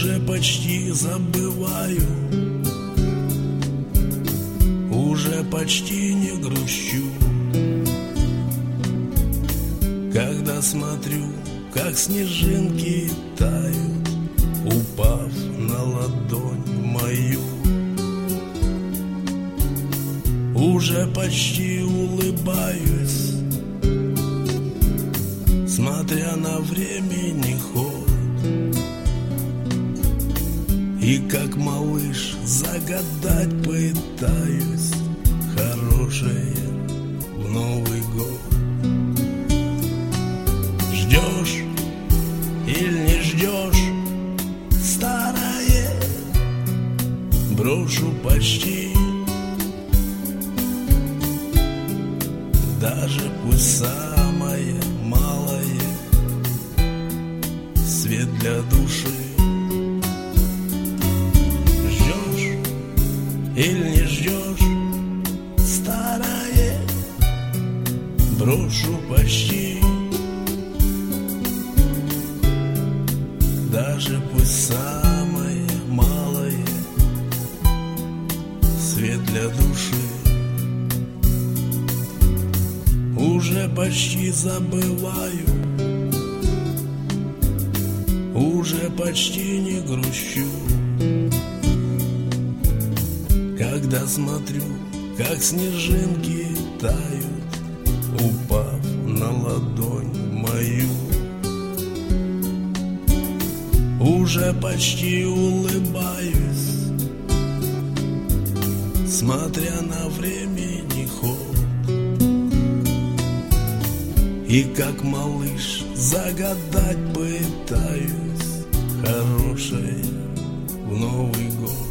уже почти забываю, уже почти не грущу, когда смотрю, как снежинки тают, упав на ладонь мою. Уже почти улыбаюсь, смотря на времени ход, и как малыш загадать пытаюсь хорошее в Новый год. Ждешь или не ждешь, старое, брошу почти, даже пусть самое малое, свет для души. Ждешь или не ждешь, старое, брошу почти, даже пусть самое малое, свет для души. Уже почти забываю, уже почти не грущу, когда смотрю, как снежинки тают, упав на ладонь мою. Уже почти улыбаюсь, смотря на времени ход, и как малыш загадать пытаюсь хорошее в Новый год.